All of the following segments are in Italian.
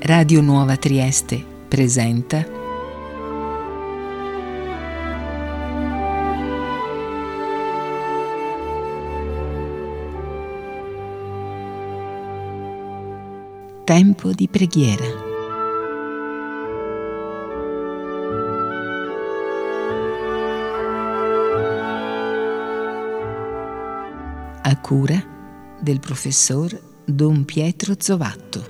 Radio Nuova Trieste presenta Tempo di preghiera. A cura del professor Don Pietro Zovatto.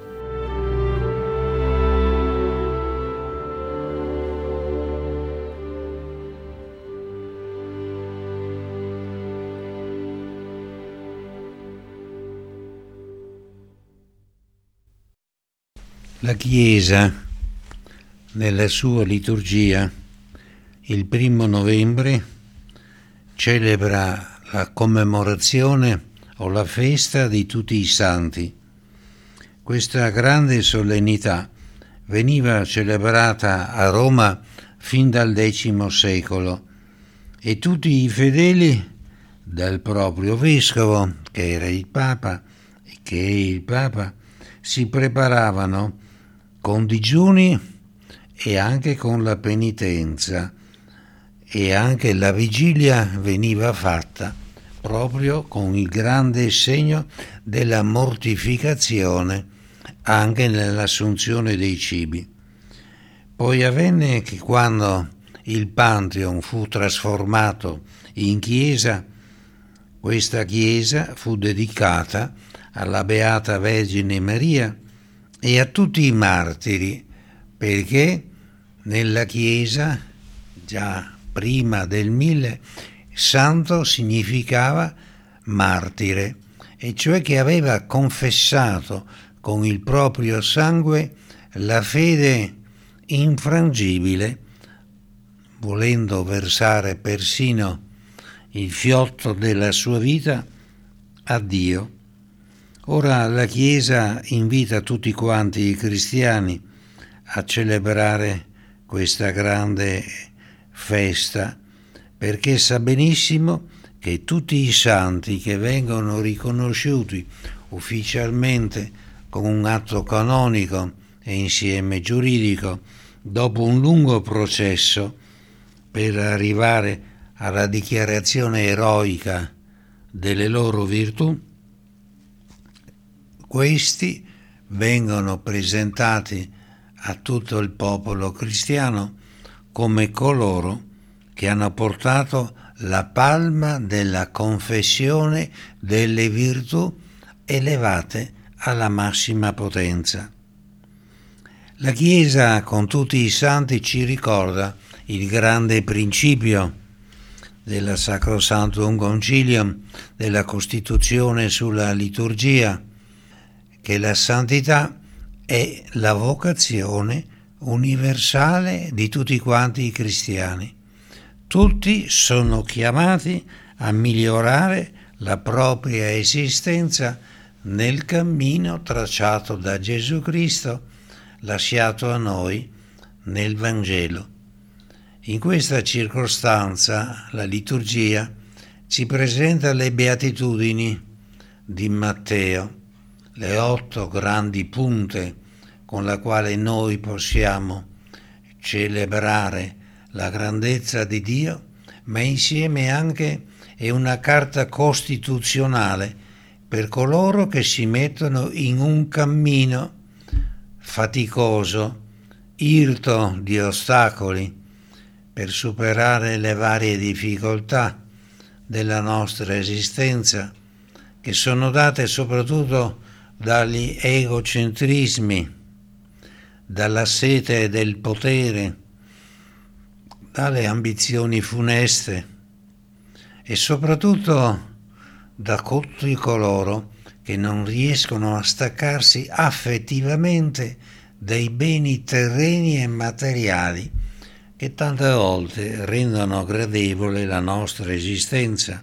La Chiesa, nella sua liturgia, il 1 novembre celebra la commemorazione o la festa di tutti i santi. Questa grande solennità veniva celebrata a Roma fin dal X secolo e tutti i fedeli, dal proprio vescovo, che era il Papa e che è il Papa, si preparavano con digiuni e anche con la penitenza, e anche la vigilia veniva fatta proprio con il grande segno della mortificazione anche nell'assunzione dei cibi. Poi avvenne che quando il Pantheon fu trasformato in chiesa, questa chiesa fu dedicata alla Beata Vergine Maria e a tutti i martiri, perché nella Chiesa, già prima del 1000, santo significava martire, e cioè che aveva confessato con il proprio sangue la fede infrangibile, volendo versare persino il fiotto della sua vita a Dio. Ora la Chiesa invita tutti quanti i cristiani a celebrare questa grande festa, perché sa benissimo che tutti i santi che vengono riconosciuti ufficialmente con un atto canonico e insieme giuridico, dopo un lungo processo per arrivare alla dichiarazione eroica delle loro virtù, questi vengono presentati a tutto il popolo cristiano come coloro che hanno portato la palma della confessione delle virtù elevate alla massima potenza. La Chiesa, con tutti i santi, ci ricorda il grande principio della Sacrosanctum Concilium, della Costituzione sulla liturgia, che la santità è la vocazione universale di tutti quanti i cristiani. Tutti sono chiamati a migliorare la propria esistenza nel cammino tracciato da Gesù Cristo, lasciato a noi nel Vangelo. In questa circostanza la liturgia ci presenta le beatitudini di Matteo, le 8 grandi punte con la quale noi possiamo celebrare la grandezza di Dio, ma insieme anche è una carta costituzionale per coloro che si mettono in un cammino faticoso, irto di ostacoli, per superare le varie difficoltà della nostra esistenza, che sono date soprattutto dagli egocentrismi, dalla sete del potere, dalle ambizioni funeste e soprattutto da tutti coloro che non riescono a staccarsi affettivamente dai beni terreni e materiali che tante volte rendono gradevole la nostra esistenza,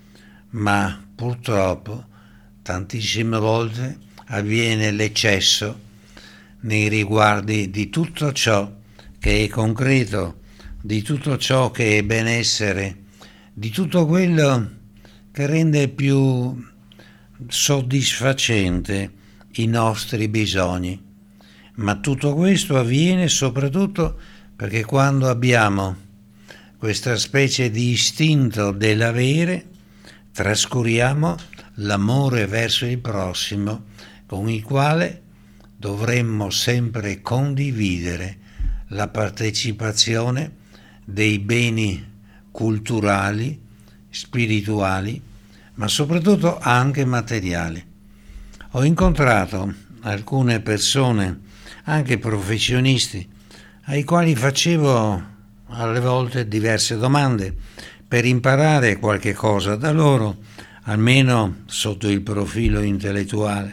ma purtroppo tantissime volte avviene l'eccesso nei riguardi di tutto ciò che è concreto, di tutto ciò che è benessere, di tutto quello che rende più soddisfacente i nostri bisogni. ma tutto questo avviene soprattutto perché quando abbiamo questa specie di istinto dell'avere, trascuriamo l'amore verso il prossimo, con il quale dovremmo sempre condividere la partecipazione dei beni culturali, spirituali, ma soprattutto anche materiali. Ho incontrato alcune persone, anche professionisti, ai quali facevo alle volte diverse domande per imparare qualche cosa da loro, almeno sotto il profilo intellettuale.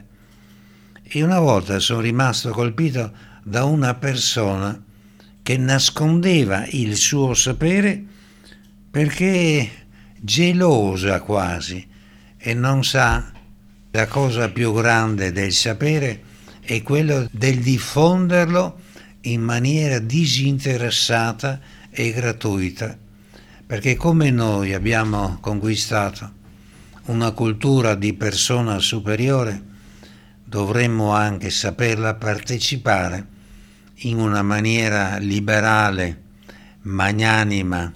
E una volta sono rimasto colpito da una persona che nascondeva il suo sapere perché gelosa quasi, e non sa la cosa più grande del sapere è quello del diffonderlo in maniera disinteressata e gratuita, perché come noi abbiamo conquistato una cultura di persona superiore, dovremmo anche saperla partecipare in una maniera liberale, magnanima.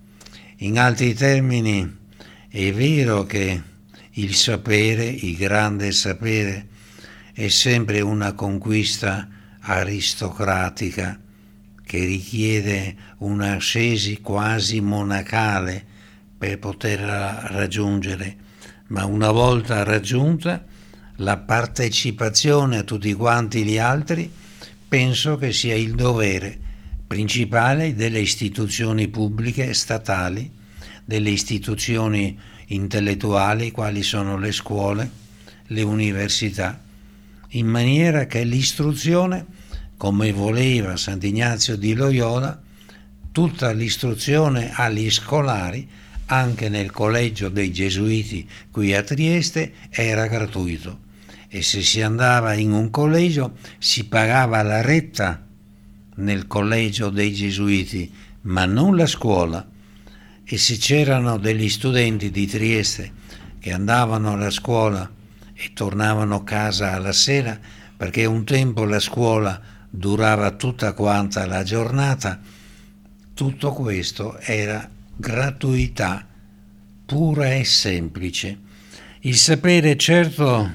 In altri termini, è vero che il sapere, il grande sapere, è sempre una conquista aristocratica che richiede un'ascesi quasi monacale per poterla raggiungere, ma una volta raggiunta la partecipazione a tutti quanti gli altri penso che sia il dovere principale delle istituzioni pubbliche statali, delle istituzioni intellettuali quali sono le scuole, le università, in maniera che l'istruzione, come voleva Sant'Ignazio di Loyola, tutta l'istruzione agli scolari, anche nel collegio dei Gesuiti qui a Trieste, era gratuito, e se si andava in un collegio si pagava la retta nel collegio dei Gesuiti, ma non la scuola. E se c'erano degli studenti di Trieste che andavano alla scuola e tornavano a casa alla sera, perché un tempo la scuola durava tutta quanta la giornata, tutto questo era gratuità pura e semplice. Il sapere certo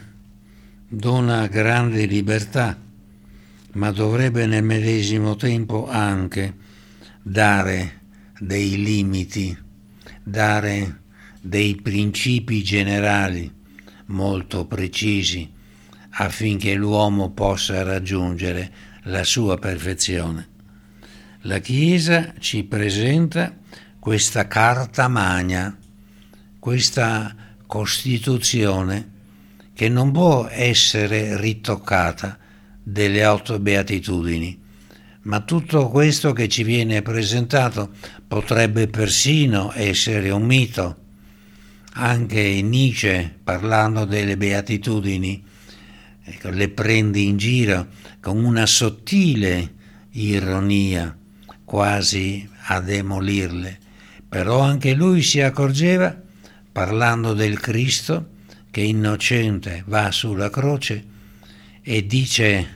dona grande libertà, ma dovrebbe nel medesimo tempo anche dare dei limiti, dare dei principi generali molto precisi affinché l'uomo possa raggiungere la sua perfezione. La Chiesa ci presenta questa carta magna, questa Costituzione che non può essere ritoccata delle 8 beatitudini, ma tutto questo che ci viene presentato potrebbe persino essere un mito. Anche Nietzsche, parlando delle beatitudini, le prende in giro con una sottile ironia, quasi a demolirle, però anche lui si accorgeva, parlando del Cristo che innocente va sulla croce e dice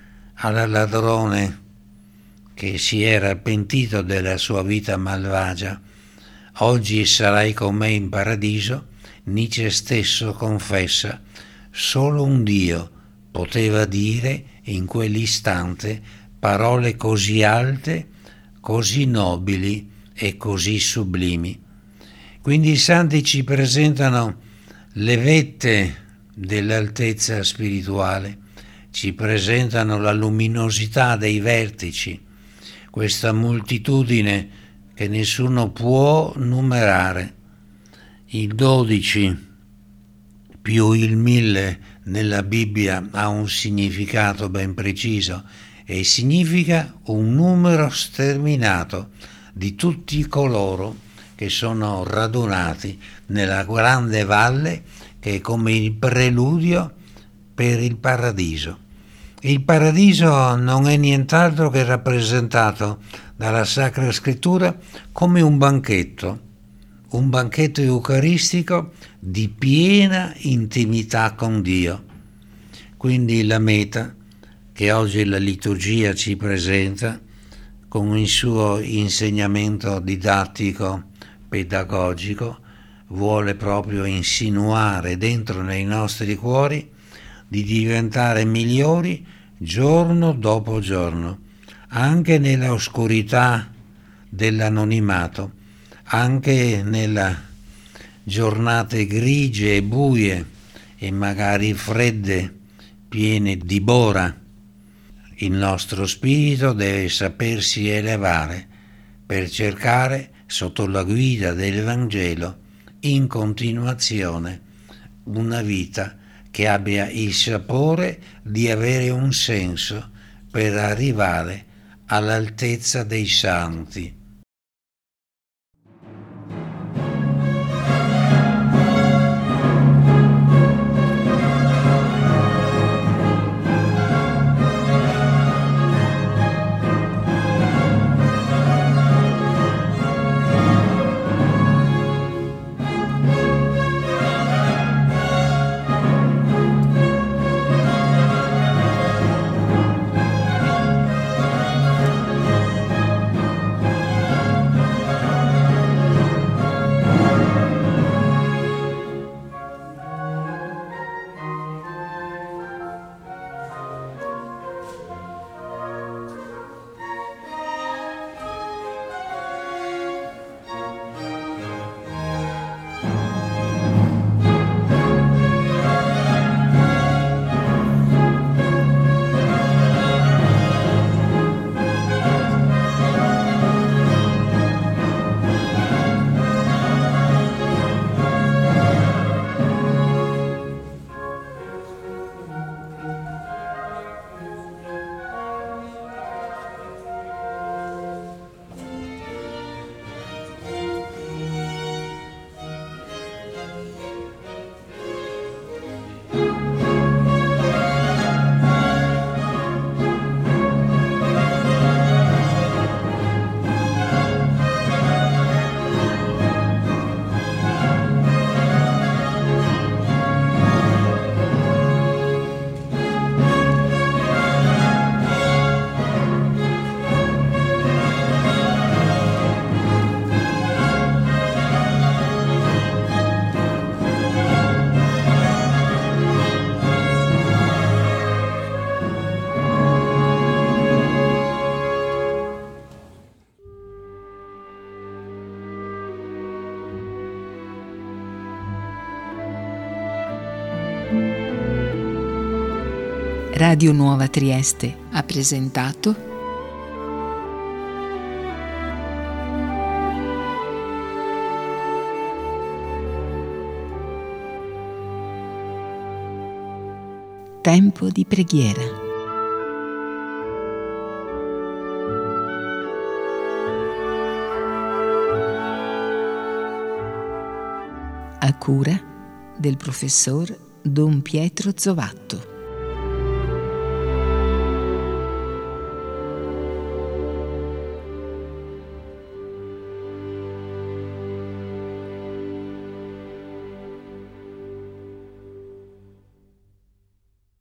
al ladrone che si era pentito della sua vita malvagia: oggi sarai con me in paradiso. Nietzsche stesso confessa: solo un Dio poteva dire in quell'istante parole così alte, così nobili e così sublimi. Quindi i santi ci presentano le vette dell'altezza spirituale, ci presentano la luminosità dei vertici, questa moltitudine che nessuno può numerare. Il 12 più il 1000 nella Bibbia ha un significato ben preciso e significa un numero sterminato di tutti coloro che sono radunati nella grande valle che è come il preludio per il paradiso. Il paradiso non è nient'altro che rappresentato dalla Sacra Scrittura come un banchetto eucaristico di piena intimità con Dio. Quindi la meta che oggi la liturgia ci presenta con il suo insegnamento didattico, pedagogico, vuole proprio insinuare dentro nei nostri cuori di diventare migliori giorno dopo giorno, anche nella oscurità dell'anonimato, anche nelle giornate grigie e buie e magari fredde, piene di bora. Il nostro spirito deve sapersi elevare per cercare, sotto la guida del Vangelo, in continuazione, una vita che abbia il sapore di avere un senso per arrivare all'altezza dei santi. Radio Nuova Trieste ha presentato Tempo di preghiera. A cura del professor Don Pietro Zovatto.